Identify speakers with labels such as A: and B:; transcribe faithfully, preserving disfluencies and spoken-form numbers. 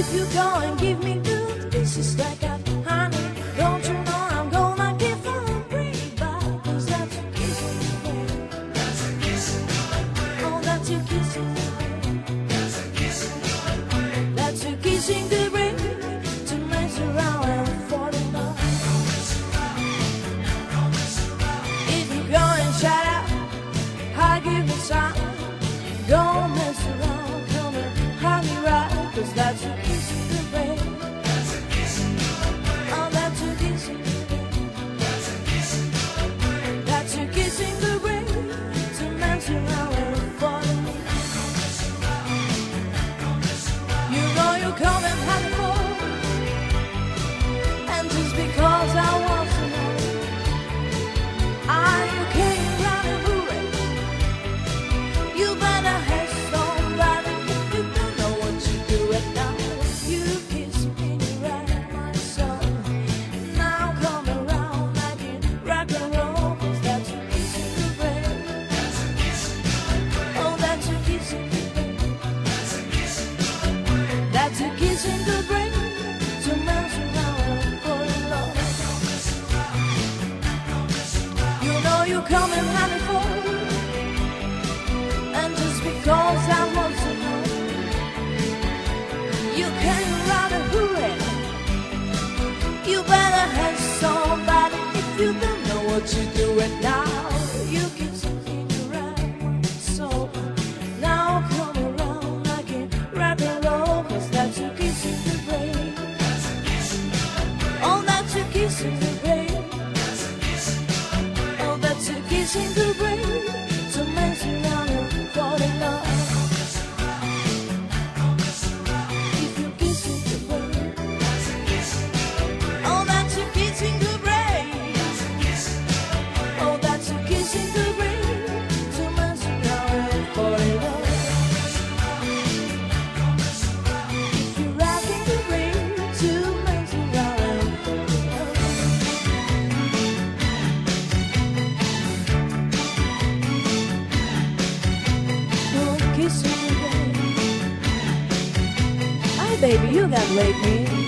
A: If you go and give me good kisses like a honey, don't you know I'm gonna give her a break back? 'Cause that's a kiss in the rain. That's a kiss in the rain. Oh, that's a kiss in the rain. That's a kiss in the rain. That's a kiss in the rain. To mess around and fall in love. If you go and shout out, I'll give you some. Don't mess around, come and hug me right. 'Cause that's a kiss in the rain. That's a kiss in the rain. Oh, that's a kiss in the rain. That's a kiss in the rain. That's a kiss in the rain. To mess around and fall in love. You know you come and hug me more. And just because I want to know, are you came round and hooray? You better have somebody. If you don't know what you do it now. You kiss me right in my soul. Now come around like it rock and roll. 'Cause that's a kiss in the rain. That's a kiss in the rain. Oh, that's a kiss in the rain. That's a kiss in the rain. That's a kiss in the rain. To mess around and fall in love. You know you come and have me for. And just because I want to know, you can't run a hooray. You better have somebody. If you don't know what you do it now. You kiss me in the right soul. Now come around like it rock and roll. 'Cause that's a kiss in the rain. That's a kiss in the rain. Oh, that's a kiss in the rain. That's a kiss in the rain. Oh, that's a kiss in the rain. To mess around and fall in love. If you kiss in the rain. That's a kiss in the rain. Oh, that's a kiss in the rain. That's a kiss in the rain. Oh, that's a kiss in the rain. To mess around and fall in love. If you rock in the rain. To mess around and fall in love. Oh, kiss in the rain. Hi, baby, you got late me.